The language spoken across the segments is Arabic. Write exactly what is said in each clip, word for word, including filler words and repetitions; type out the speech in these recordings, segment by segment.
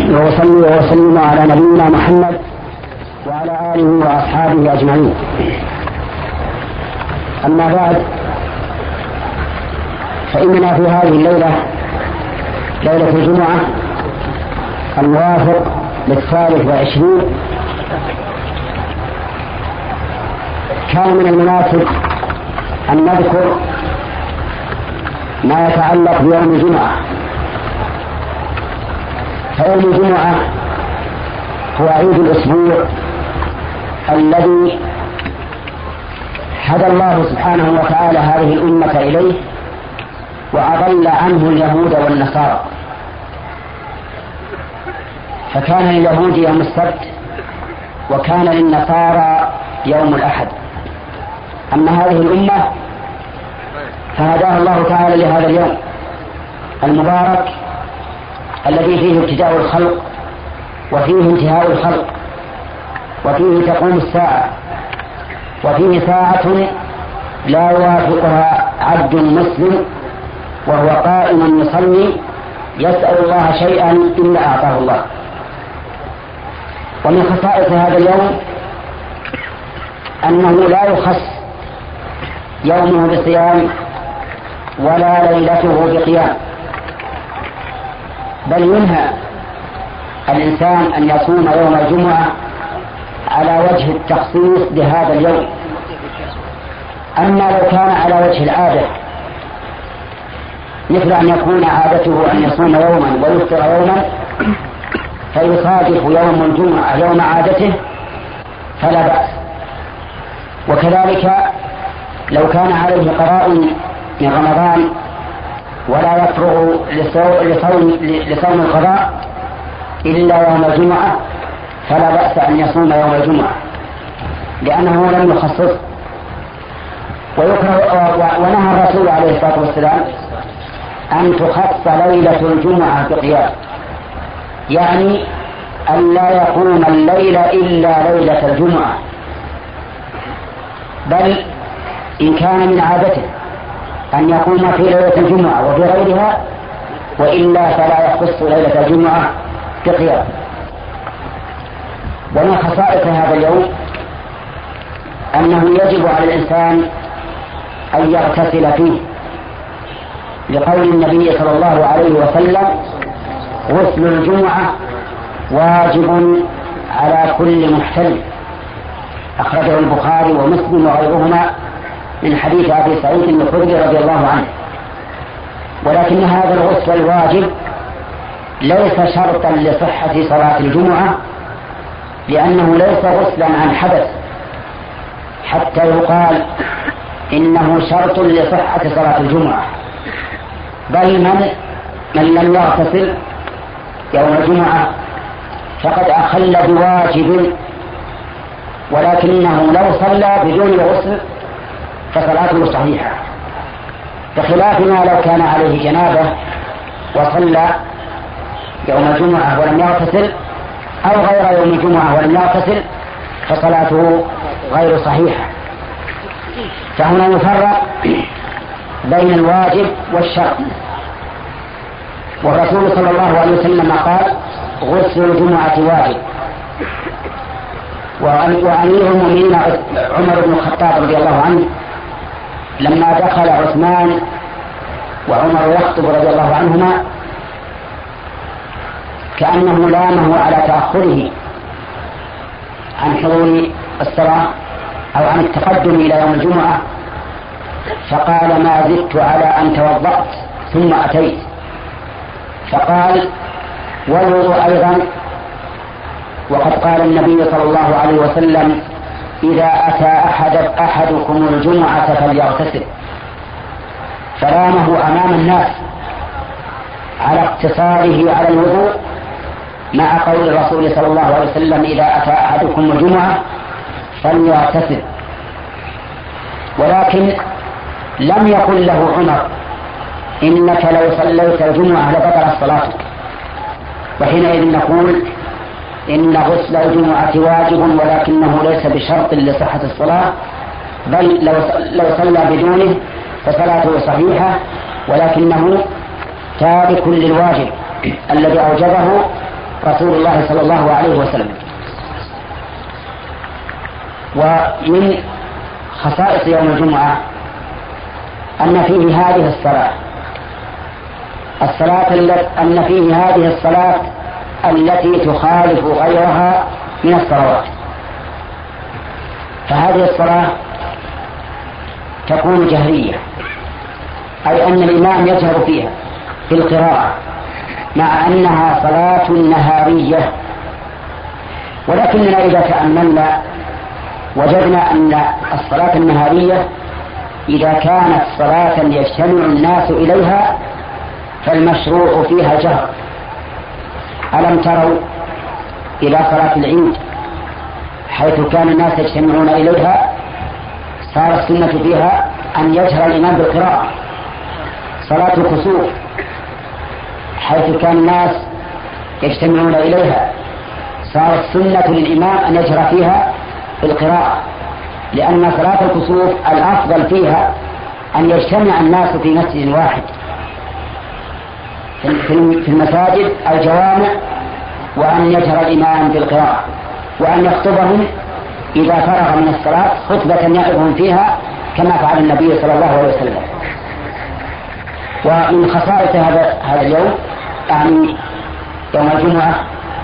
وأصلي وأسلم على نبينا محمد وعلى آله وأصحابه أجمعين. أما بعد، فإننا في هذه الليلة ليلة الجمعة الموافق للثالث والعشرين كان من المناسب أن نذكر ما يتعلق بيوم الجمعة. فيوم الجمعة هو عيد الأسبوع الذي هدى الله سبحانه وتعالى هذه الأمة إليه وأضل عنه اليهود والنصارى. فكان لليهود يوم السبت وكان للنصارى يوم الأحد. أما هذه الأمة فهداها الله تعالى لهذا اليوم المبارك الذي فيه ابتداء الخلق وفيه انتهاء الخلق وفيه تقوم الساعة وفيه ساعة لا يوافقها عبد مسلم وهو قائم يصلي يسأل الله شيئا إلا أعطاه الله. ومن خصائص هذا اليوم أنه لا يخص يومه بصيام ولا ليلته بقيام، بل ينهى الإنسان أن يصوم يوم الجمعة على وجه التخصيص بهذا اليوم. أما لو كان على وجه العادة مثل أن يكون عادته أن يصوم يوما ويفطر يوما فيصادف يوم الجمعة يوم عادته فلا بأس. وكذلك لو كان عليه قضاء من رمضان ولا يفرغ لصوم, لصوم القضاء إلا يوم الجمعة فلا بأس أن يصوم يوم الجمعة لأنه لم يخصص. ويكره ونهى الرسول عليه الصلاة والسلام أن تخص ليلة الجمعة بقيام، يعني أن لا يقوم الليل إلا ليلة الجمعة، بل إن كان من عادته أن يقوم في ليلة الجمعة وفي غيرها وإلا فلا يخص ليلة الجمعة بقيام. ومن خصائص هذا اليوم أنه يجب على الإنسان أن يغتسل فيه لقول النبي صلى الله عليه وسلم: غسل الجمعة واجب على كل محتلم. أخرجه البخاري ومسلم وغيرهما من حديث أبي سعيد الخدري رضي الله عنه. ولكن هذا الغسل الواجب ليس شرطا لصحة صلاة الجمعة، لأنه ليس غسلا عن حدث حتى يقال إنه شرط لصحة صلاة الجمعة، بل من من لم يغتسل يوم الجمعة فقد أخل بواجب، ولكنه لو صلى بدون غسل فصلاته صحيحة، بخلاف ما لو كان عليه جنابة وصلى يوم الجمعة ولم يغتسل أو غير يوم الجمعة ولم يغتسل فصلاته غير صحيحة. فهنا يفرق بين الواجب والشرط. والرسول صلى الله عليه وسلم قال: غسل الجمعة واجب. وأمير المؤمنين عمر بن الخطاب رضي الله عنه لما دخل عثمان وعمر يخطب رضي الله عنهما كأنه لامه على تأخره عن حضور الصلاة أو عن التقدم إلى يوم الجمعة، فقال: ما زدت على أن توضأت ثم أتيت. فقال: والوضوء أيضا، وقد قال النبي صلى الله عليه وسلم: إذا أتى أحد أحدكم الجمعة فليغتسل. فلامه أمام الناس على اقتصاره على الوضوء مع قول الرسول صلى الله عليه وسلم: إذا أتى أحدكم الجمعة فليغتسل. ولكن لم يقل له عمر: إنك لو صليت الجمعة لبطلت صلاتك. وحينئذ نقول إن غسل الجمعة واجب ولكنه ليس بشرط لصحة الصلاة، بل لو صلى بدونه فصلاته صحيحة، ولكنه تارك للواجب الذي أوجبه رسول الله صلى الله عليه وسلم. ومن خصائص يوم الجمعة أن فيه هذه الصلاة الصلاة أن فيه هذه الصلاة التي تخالف غيرها من الصلوات. فهذه الصلاة تكون جهرية، أي أن الإمام يجهر فيها في القراءة مع أنها صلاة نهارية. ولكننا إذا تأملنا وجدنا أن الصلاة النهارية إذا كانت صلاة يجتمع الناس إليها فالمشروع فيها الجهر. ألم تروا إلى صلاة العيد حيث كان الناس يجتمعون إليها صار السنة فيها أن يجهر الإمام بالقراءة. صلاة الكسوف حيث كان الناس يجتمعون إليها صار السنة للإمام أن يجهر فيها بالقراءة، لأن صلاة الكسوف الأفضل فيها أن يجتمع الناس في مسجد واحد في المساجد الجوامع، وأن يجهر الإمام بالقراءة، وأن يخطبهم إذا فرغ من الصلاة خطبة يعظهم فيها كما فعل النبي صلى الله عليه وسلم. ومن خصائص هذا هذا اليوم يعني يوم الجمعة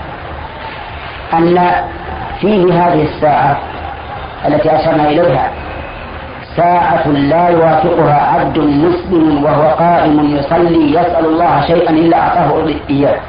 أن فيه هذه الساعة التي أشرنا إليها ساعة لا يوافقها عبد مسلم وهو قائم يصلي يسأل الله شيئا إلا أعطاه إياه.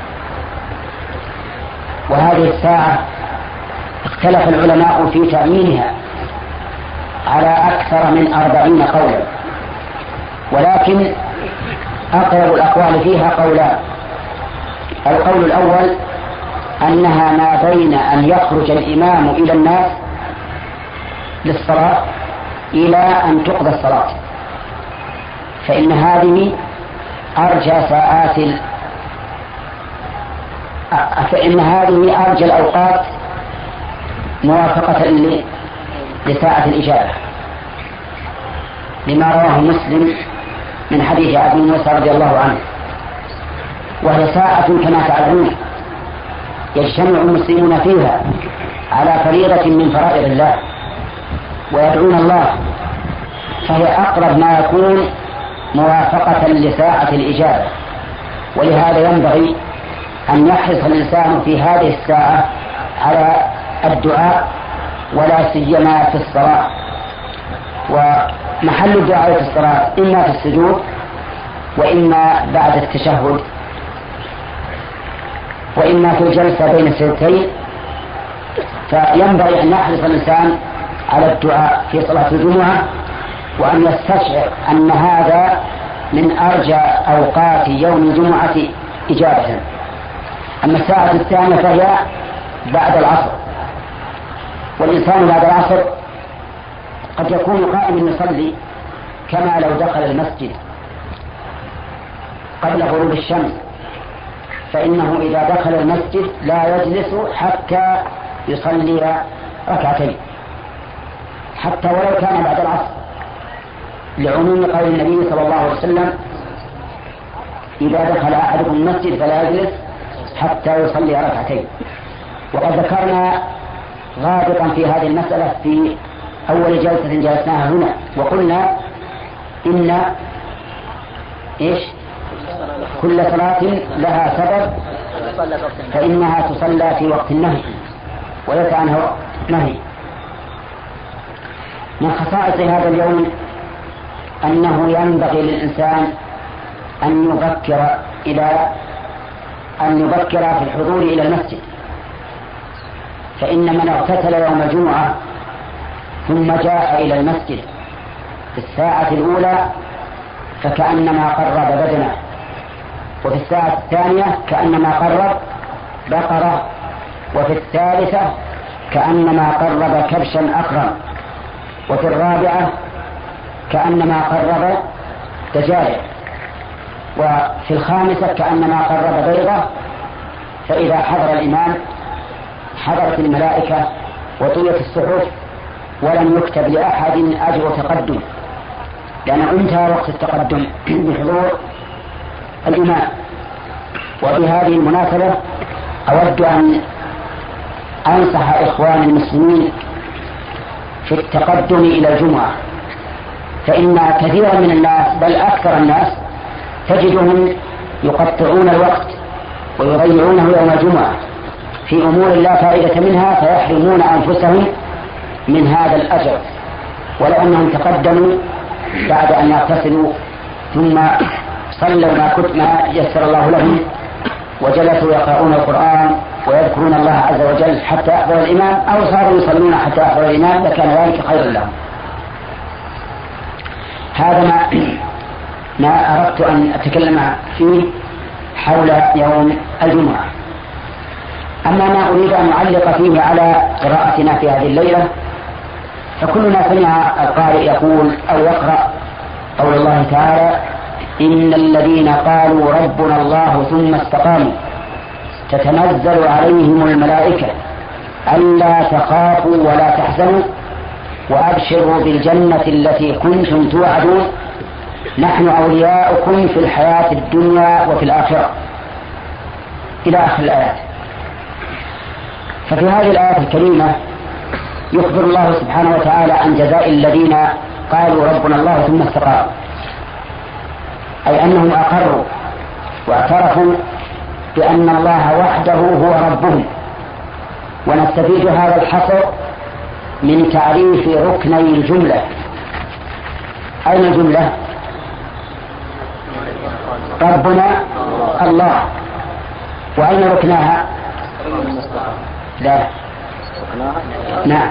وهذه الساعة اختلف العلماء في تعيينها على أكثر من أربعين قولا، ولكن أقرب الأقوال فيها قولان. القول الأول أنها ما بين أن يخرج الإمام إلى الناس للصلاة إلى أن تقضى الصلاة، فإن هذه أرجى ساعات ال... فإن هذه أرجى الأوقات موافقة ل... لساعة الإجابة، لما رواه مسلم من حديث أبي موسى رضي الله عنه، وهي ساعة كما تعلمون يجتمع المسلمون فيها على فريضة من فرائض الله ويدعون الله، فهي أقرب ما يكون موافقة لساعة الإجابة. ولهذا ينبغي أن يحرص الإنسان في هذه الساعة على الدعاء، ولا سيما في الصلاة. ومحل الدعاء في الصلاة إما في السجود وإما بعد التشهد وإما في الجلسة بين السجدتين. فينبغي أن يحرص الإنسان على الدعاء في صلاة الجمعة، وأن يستشعر أن هذا من أرجى أوقات يوم الجمعة إجابة. أما الساعة الثانية فهي بعد العصر، والإنسان بعد العصر قد يكون قائما يصلي كما لو دخل المسجد قبل غروب الشمس، فإنه إذا دخل المسجد لا يجلس حتى يصلي ركعتين، حتى ولو كان بعد العصر، لعموم قول النبي صلى الله عليه وسلم: إذا دخل أحدكم المسجد فلا يجلس حتى يصلي ركعتين. وقد ذكرنا غابطا في هذه المسألة في أول جلسة جلسناها هنا، وقلنا إن إيش كل صلاة لها سبب، فإنها تصلى في وقت النهي وليس عنها وقت نهي. من خصائص هذا اليوم أنه ينبغي للإنسان أن يبكر إلى أن يبكر في الحضور إلى المسجد، فإن من اغتسل يوم الجمعة ثم جاء إلى المسجد في الساعة الأولى فكأنما قرب بدنه، وفي الساعة الثانية كأنما قرب بقرة، وفي الثالثة كأنما قرب كبشا أخرى، وفي الرابعة كأنما قرب دجاجة، وفي الخامسة كأنما قرب بيضة. فإذا حضر الإمام حضرت الملائكة وطويت الصحف ولم يكتب لأحد أجر تقدم، لأن انتهى وقت التقدم بحضور الإمام. وفي هذه المناسبة أود أن أنصح إخواني المسلمين في التقدم إلى الجمعة، فإن كثيرا من الناس بل أكثر الناس تجدهم يقطعون الوقت ويضيعونه يوم الجمعة في أمور لا فائدة منها، فيحرمون أنفسهم من هذا الأجر. ولو أنهم تقدموا بعد أن يغتسلوا ثم صلوا ما كنت ما يسر الله لهم وجلسوا يقرؤون القرآن ويذكرون الله عز وجل حتى يحضر الإمام، أو صاروا يصلون حتى يحضر الإمام، لكان ذلك خيرا لهم. هذا ما ما أردت أن أتكلم فيه حول يوم الجمعة. أما ما أريد أن أعلق فيه على قراءتنا في هذه الليلة، فكلنا سمع القارئ يقول أو يقرأ قول الله تعالى: إن الذين قالوا ربنا الله ثم استقاموا تتنزل عليهم الملائكة ألا تخافوا ولا تحزنوا وأبشروا بالجنة التي كنتم توعدون نحن أولياؤكم في الحياة الدنيا وفي الآخرة، إلى آخر الآيات. ففي هذه الآيات الكريمة يخبر الله سبحانه وتعالى عن جزاء الذين قالوا ربنا الله ثم استقاموا، أي أنهم أقروا واعترفوا بأن الله وحده هو ربهم. ونستفيد هذا الحصر من تعريف ركني الجملة. أين الجملة؟ ربنا الله. وأين ركناها؟ لا، نعم،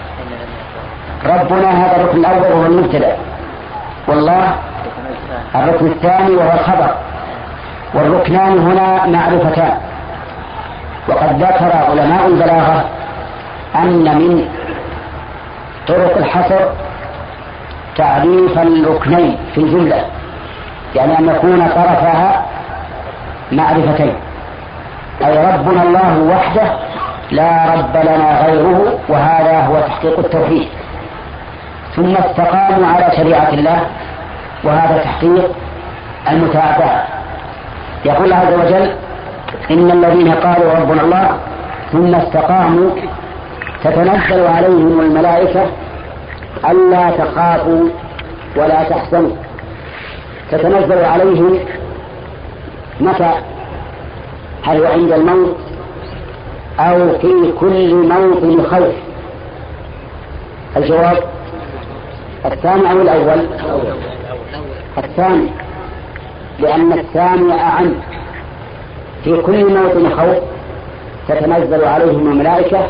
ربنا هذا الركن الأول وهو المبتدأ، والله الركن الثاني وهو الخبر، والركنان هنا معرفتان. وقد ذكر علماء البلاغة أن من طرق الحصر تعريف الركنين في الجملة، يعني أن يكون طرفها معرفتين، أي ربنا الله وحده لا رب لنا غيره، وهذا هو تحقيق التوحيد. ثم استقاموا على شريعة الله، وهذا تحقيق المتابعة. يقول الله عز وجل: إن الذين قالوا ربنا الله ثم استقاموا تتنزل عليهم الملائكة ألا تخافوا ولا تحزنوا. تتنزل عليهم متى؟ هل هو عند الموت أو في كل موطن خوف؟ الجواب الثاني أو الأول؟ الثاني، لأن الثاني أعم. في كل موطن خوف تتنزل عليهم الملائكة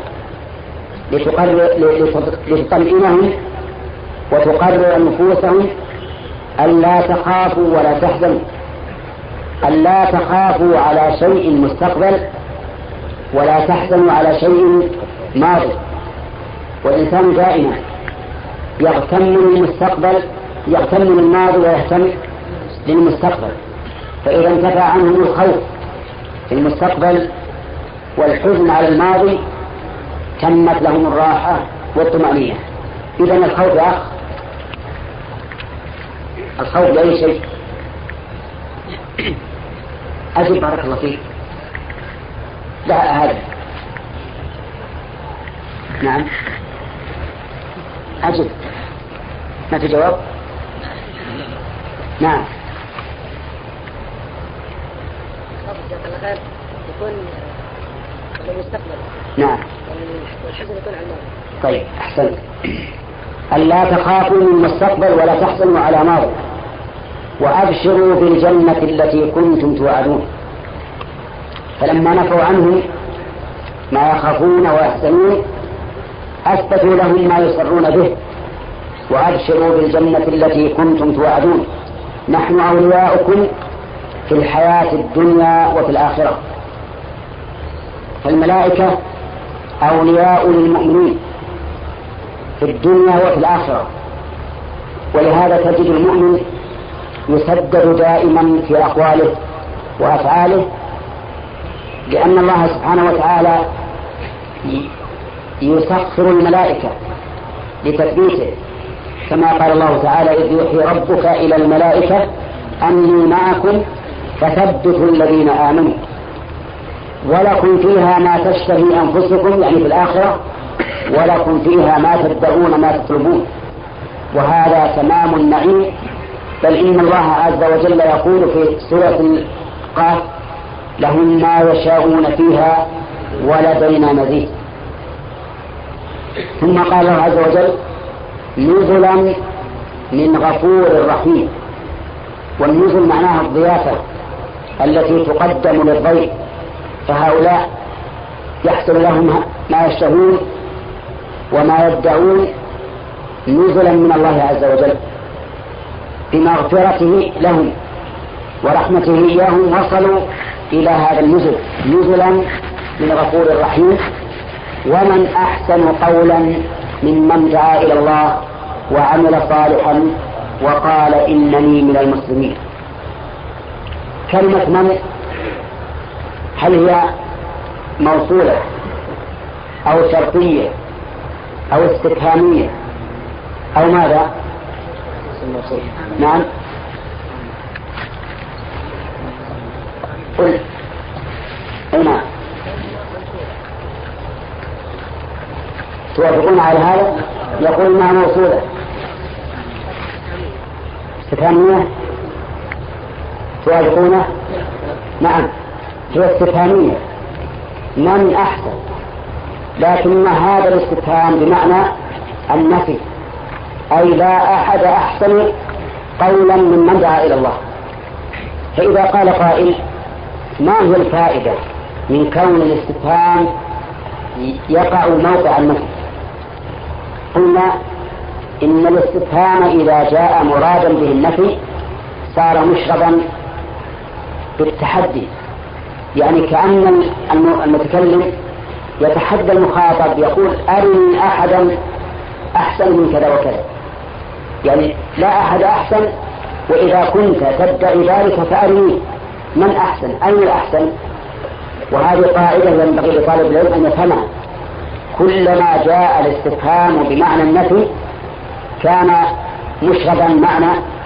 لتطمئنهم وتقرر نفوسهم ألا تخافوا ولا تحزنوا، ألا تخافوا على شيء مستقبل ولا تحزنوا على شيء ماضي. والإنسان دائما يغتم للمستقبل، يغتم للماضي ويهتم للمستقبل، فإذا انتفى عنهم الخوف في المستقبل والحزن على الماضي تمت لهم الراحة والطمأنينة. إذا الخوف يا أخ، الخوف لأي شيء. أجب بارك الله فيك. لا هذا نعم أجب. ما في جواب؟ نعم يكون المستقبل. نعم، والحزن يكون على الماضي. طيب أحسنت. ألا تخافوا من المستقبل ولا تحزنوا على ماضي وأبشروا بالجنة التي كنتم توعدون. فلما نفوا عنهم ما يخافون ويحزنون أثبتوا لهم ما يصرون به: وأبشروا بالجنة التي كنتم توعدون نحن أولياؤكم في الحياة الدنيا وفي الآخرة. فالملائكة أولياء للمؤمنين في الدنيا وفي الآخرة، ولهذا تجد المؤمن يسدد دائما في أقواله وأفعاله، لأن الله سبحانه وتعالى يسخر الملائكة لتثبيته، كما قال الله تعالى: إذ يوحي ربك إلى الملائكة أني معكم فثبتوا الذين آمنوا. ولكم فيها ما تشتهي أنفسكم، يعني في الآخرة، ولكم فيها ما تدعون ما تطلبون. وهذا تمام النعيم. بل إن الله عز وجل يقول في سورة قاف: لهم ما يشاءون فيها ولدينا مزيد. ثم قال الله عز وجل: نزلا من غفور رحيم. والنزل معناها الضيافة التي تقدم للضيف، فهؤلاء يحصل لهم ما يشتهون وما يدعون نزلا من الله عز وجل بمغفرته لهم ورحمته إياهم، وصلوا إلى هذا النزل نزلا من غفور رحيم. ومن أحسن قولا ممن دعا إلى الله وعمل صالحا وقال إنني من المسلمين. كلمة من هل هي موصولة أو شرطية أو استفهامية أو ماذا؟ نعم قل هنا توافقون على هذا؟ يقول انها موصولة استفهامية. توافقونه؟ نعم هي استفهامية من أحسن، لكن هذا الاستفهام بمعنى النفي، أي لا أحد أحسن قولا ممن دعا إلى الله. فإذا قال قائل: ما هي الفائدة من كون الاستفهام يقع موقع النفي؟ قلنا إن الاستفهام إذا جاء مرادا به النفي صار مشربا بالتحدي، يعني كأن المتكلم يتحدى المخاطب، يقول: أرني أحدا أحسن من كذا وكذا، يعني لا أحد أحسن، وإذا كنت تدعي ذلك فأرني من أحسن، أين الأحسن؟ وهذه قاعدة ينبغي لطالب العلم أن يفهمها. كلما جاء الاستفهام بمعنى النفي كان مشربا معنى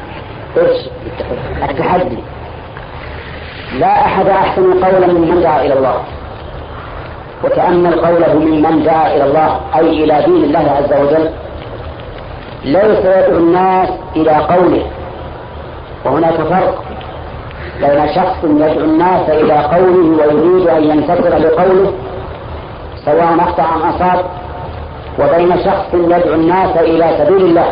التحدي. لا أحد أحسن قولا ممن دعا إلى الله، وتأمل قوله ممن دعا إلى الله أي إلى دين الله عز وجل، ليس يدعو الناس إلى قوله. وهناك فرق بين شخص يدعو الناس إلى قوله ويريد أن ينتصر لقوله سواء أخطأ أم أصاب، وبين شخص يدعو الناس إلى سبيل الله.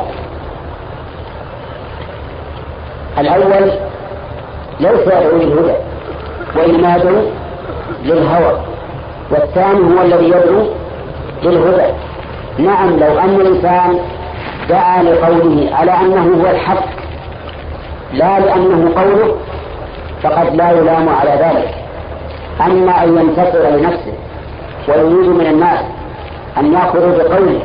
الأول ليس يدعو للهدى وإنما يدعو للهوى، والثاني هو الذي يدعو للهدى. نعم لو أن الإنسان دعا لقوله على أنه هو الحق لا لأنه قوله فقد لا يلام على ذلك. أما أن ينتصر لنفسه ويريد من الناس أن يأخذوا بقوله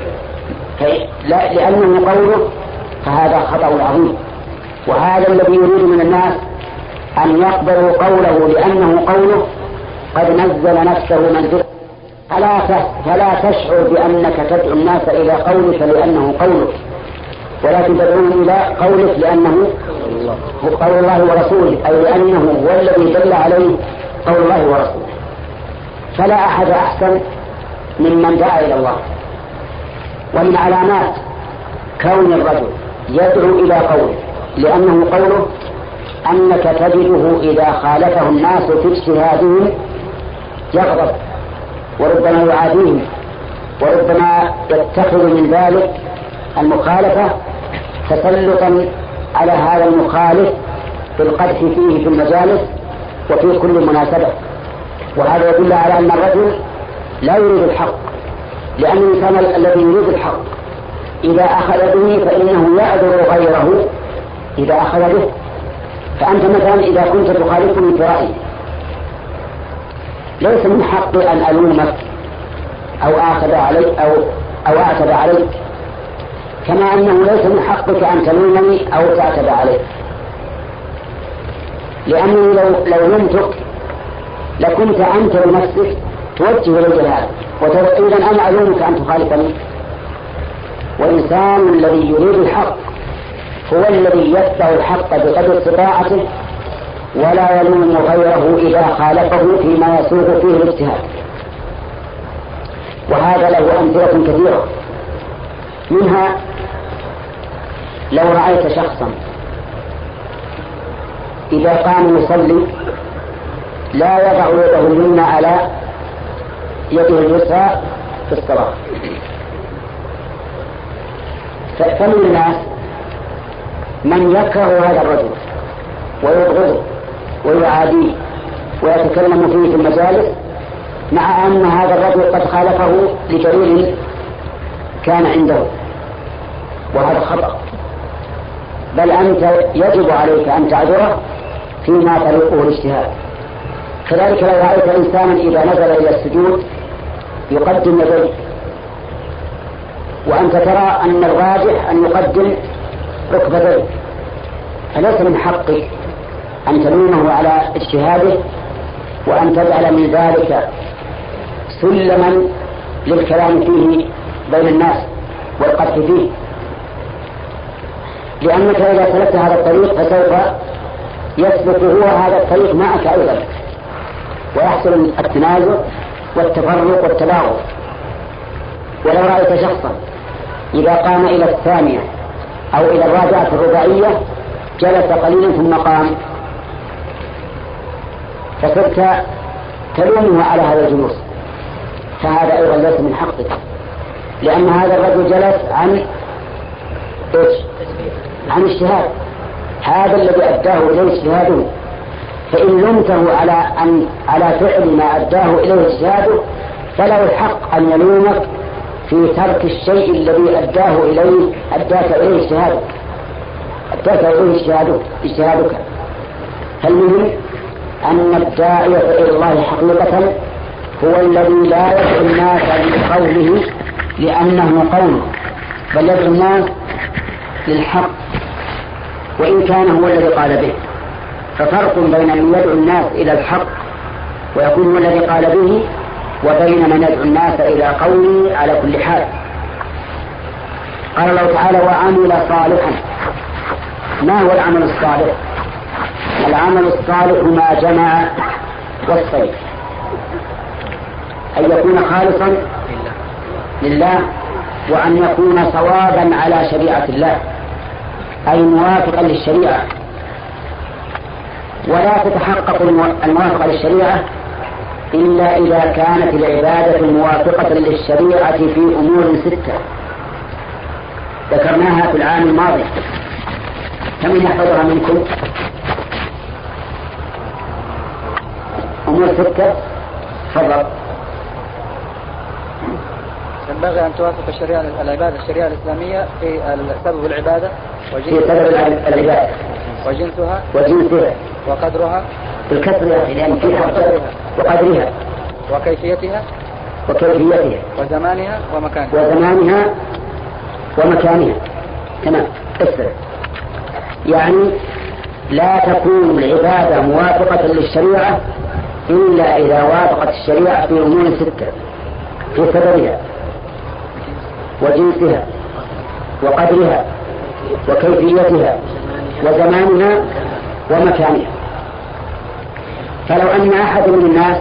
لا لأنه قوله فهذا خطأ عظيم. وهذا الذي يريد من الناس أن يقبلوا قوله لأنه قوله قد نزل نفسه منزله، فلا فلا تشعر بأنك تدعو الناس إلى قولك لأنه قولك، ولكن تدعوهم إلى قولك لأنه هو قول الله ورسوله، أي لأنه هو الذي دل عليه قول الله ورسوله. فلا أحد أحسن ممن دعا إلى الله. ومن علامات كون الرجل يدعو إلى قوله لأنه قوله أنك تجده إذا خالفه الناس في اجتهادهم يغضب وربما يعاديهم، وربما يتخذ من ذلك المخالفة تسلطا على هذا المخالف بالقدح فيه في المجالس وفي كل مناسبة. وهذا يدل على أن الرجل لا يريد الحق، لأن الإنسان الذي يريد الحق إذا أخذ به فإنه يعذر غيره إذا أخذ به. فأنت مثلا إذا كنت تخالفني في رأيي ليس من حقي أن ألومك أو أعتب عليك أو أو أعتب عليك، كما أنه ليس من حقك أن تلومني أو تعتب عليك، لأنني لو لو لمتك لكنت أنت بنفسك توجه إلى الجهاد وتقول إذا أنا ألومك أن تخالفني. والإنسان الذي يريد الحق هو الذي يتبع الحق بقدر استطاعته ولا يلوم غيره إذا خالفه فيما يسوغ فيه الاجتهاد. وهذا له أمثلة كثيرة، منها لو رأيت شخصا إذا قام يصلي لا يضع يده اليمنى على يده اليسرى في الصلاة، فمن الناس من يكره هذا الرجل ويبغضه ويعاديه ويتكلم فيه في المجالس، مع أن هذا الرجل قد خالفه لدليل كان عنده، وهذا خطأ. بل أنت يجب عليك أن تعذره فيما طريقه الاجتهاد. كذلك لو رأيت إنسانا إذا نزل إلى السجود يقدم يديه، وأنت ترى أن الراجح أن يقدم ركبتيه، فليس من حقك أن تلومه على اجتهاده وأن تجعل من ذلك سلما للكلام فيه بين الناس والقذف فيه، لأنك إذا سلكت هذا الطريق فسوف يسلك هو هذا الطريق معك أيضا، ويحصل التنازع والتفرق والتباغض. ولو رأيت شخصا إذا قام إلى الثانية أو إلى الرابعة الرباعية جلس قليلا ثم قام، فصرت تلومه على هذا الجلوس، فهذا أيضا ليس من حقك، لأن هذا الرجل جلس عن إيش؟ عن اجتهاد، هذا الذي أداه إليه اجتهاده. فإن لمته على أن على فعل ما أداه إليه اجتهاده فله الحق أن يلومك في ترك الشيء الذي أداه إليه أداك إليه اجتهادك أداك إليه اجتهادك اجتهادك فالمهم أن الداعية إلى الله حقيقة هو الذي لا يدعو الناس بقوله لأنه قوله، بل يدعو الناس للحق وإن كان هو الذي قال به. ففرق بين أن يدعو الناس إلى الحق ويكون هو الذي قال به، وبين من يدعو الناس إلى قوله على كل حال. قال الله تعالى: وعمل صالحا. ما هو العمل الصالح؟ العمل الصالح ما جمع والصيف، أن يكون خالصا لله، وأن يكون صوابا على شريعة الله، أي موافقا للشريعة. ولا تتحقق الموافقة للشريعة إلا إذا كانت العبادة موافقة للشريعة في أمور ستة ذكرناها في العام الماضي. كم يحفظها منكم؟ أمور ستة. تفضل. ينبغي أن توافق الشريعة العبادة الشريعة الإسلامية في سبب العبادة في سبب العبادة وجنسها وجنسها وقدرها بالكسر يا أخي، لأن في حرف وقدرها وكيفيتها وكيفيتها وزمانها ومكانها وزمانها ومكانها. تمام. اسر يعني لا تكون العبادة موافقة للشريعة إلا إذا وافقت الشريعة في أمور ستة: في سببها وجنسها وقدرها وكيفيتها وزمانها ومكانها. فلو أن أحد من الناس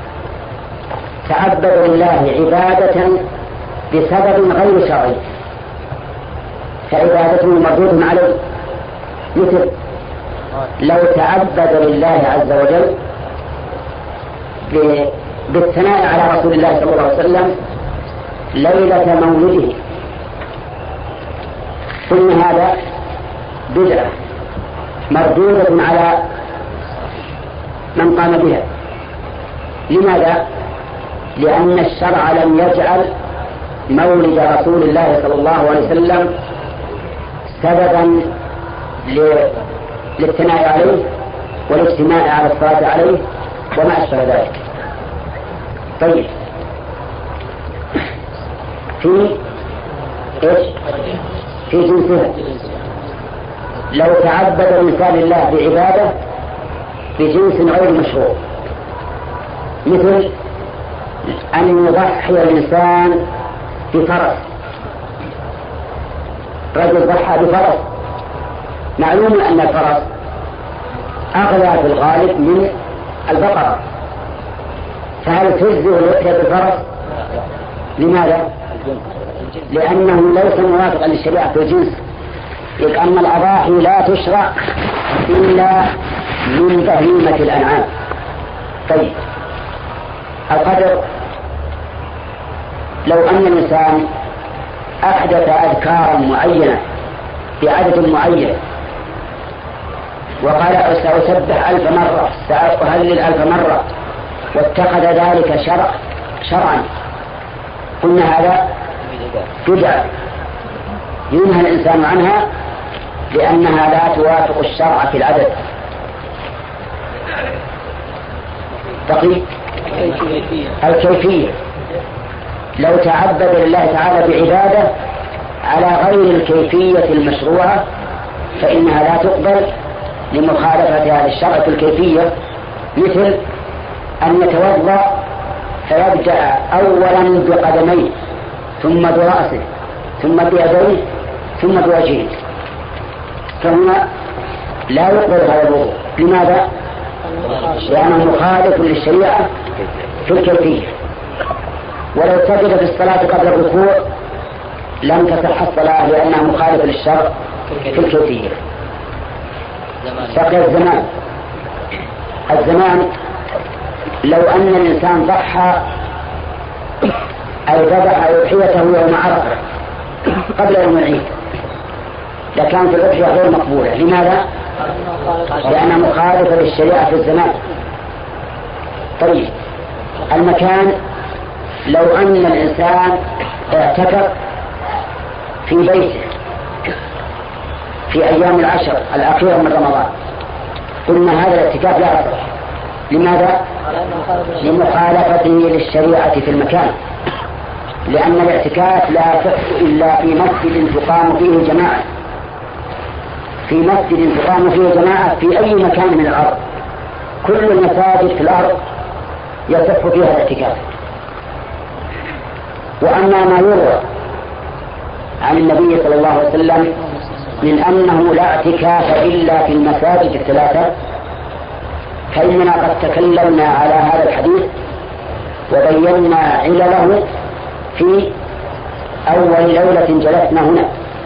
تعبد لله عبادة بسبب غير شرعي فعبادته مردود عليه، مثل لو تعبد لله عز وجل بالثناء على رسول الله صلى الله عليه وسلم ليلة مولده، ثم هذا بدعة مردودة على من قام بها. لماذا؟ لأن الشرع لم يجعل مولد رسول الله صلى الله عليه وسلم سببا للثناء عليه والاجتماع على الصلاة عليه وما أشبه ذلك. طيب، في إيش؟ في جنسها. لو تعبد الإنسان لله بعبادة بجنس غير مشروع، مثل أن يضحي الإنسان بفرس، رجل ضحى بفرس، معلوم أن الفرس أغلى في الغالب من البقرة، فهل تجزئ الأضحية بالفرس؟ لماذا؟ لأنه ليس موافقا للشريعة في الجنس، إذ أن الأضاحي لا تشرع إلا من بهيمة الأنعام. طيب القدر، لو أن الإنسان أحدث أذكارا معينة بعدد معين وقال سأسبح ألف مرة، سأهلل ألف مرة، واتخذ ذلك شرع شرعا، قلنا هذا بدعة ينهى الإنسان عنها لأنها لا توافق الشرع في العدد. بقي الكيفية، لو تعبد لله تعالى بعبادة على غير الكيفية المشروعة فإنها لا تقبل لمخالفة هذا الشرع في الكيفية، مثل أن يتوضأ فيبدأ أولا بقدميه ثم برأسه ثم بيديه ثم بوجهه، فهنا لا يقبل هذا الوضوء. لماذا؟ لأنه مخالف للشريعة في الكيفية. ولو سجد في الصلاة قبل الركوع لم تصح الصلاة لأنها مخالفة للشرع في الكيفية. بقي الزمان. الزمان لو أن الإنسان ضحى أو ذبح أضحيته يوم عرفة قبل يوم العيد لكانت الأضحية غير مقبولة. لماذا؟ لأنها مخالفة للشريعة في الزمان. طيب المكان، لو أن الإنسان اعتكف في بيته في أيام العشر الأخيرة من رمضان قلنا هذا الاعتكاف لا يصح. لماذا؟ لمخالفته للشريعة في المكان، لأن الاعتكاف لا يصح إلا في مسجد تقام فيه جماعة، في مسجد تقام فيه جماعة في أي مكان من الأرض. كل المساجد في الأرض يصح فيها الاعتكاف. وأما ما يروى عن النبي صلى الله عليه وسلم من أنه لا اعتكاف إلا في المساجد الثلاثة فإننا قد تكلمنا على هذا الحديث وبينا علله في أول ليلة جلسنا هنا،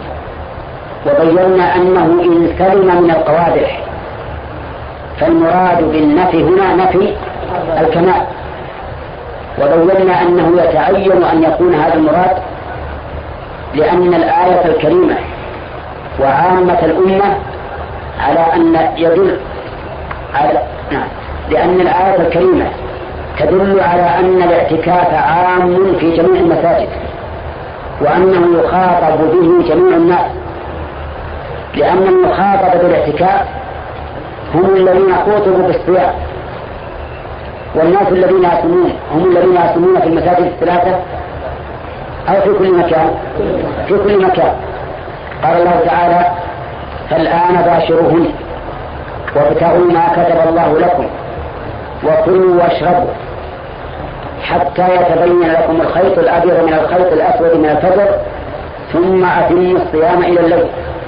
وبينا أنه إن سلم من القوادح فالمراد بالنفي هنا نفي الكمال، وبينا أنه يتعين أن يكون هذا المراد لأن الآية الكريمة وعامة الأمة على أن يدل على نعم لأن الآية الكريمة تدل على أن الاعتكاف عام في جميع المساجد وأنه يخاطب به جميع الناس، لأن المخاطب بالاعتكاف هم الذين خاطبوا بالصيام، والناس الذين يصومون هم الذين يصومون في المساجد الثلاثة أو في كل مكان في كل مكان. قال الله تعالى فالآن باشروهن وابتغوا ما كتب الله لكم وكلوا واشربوا حتى يتبين لكم الخيط الأبيض من الخيط الأسود من الفجر ثم أتموا الصيام إلى الليل.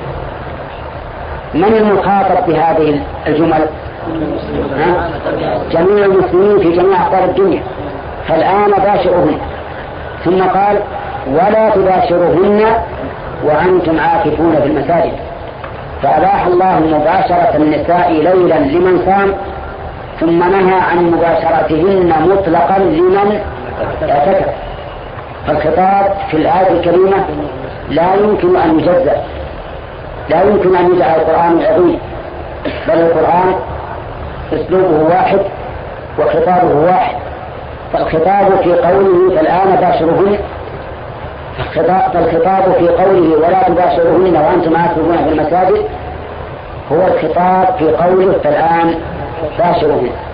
من المخاطب بهذه الجمل؟ جميع المسلمين في جميع أقطار الدنيا. فالآن باشروهن، ثم قال ولا تباشروهن وأنتم عاكفون في المساجد، فأباح الله مباشرة النساء ليلا لمن صام ثم نهى عن مباشرتهن مطلقا لمن اعتكف. فالخطاب في الآية الكريمة لا يمكن أن يجزأ، لا يمكن أن يجعل القرآن عظيم، بل القرآن اسلوبه واحد وخطابه واحد. فالخطاب في قوله فالآن باشرهن، فالخطاب في قوله ولا تباشرهن وأنتم عاكفون في المساجد هو الخطاب في قوله فالآن باشرهن.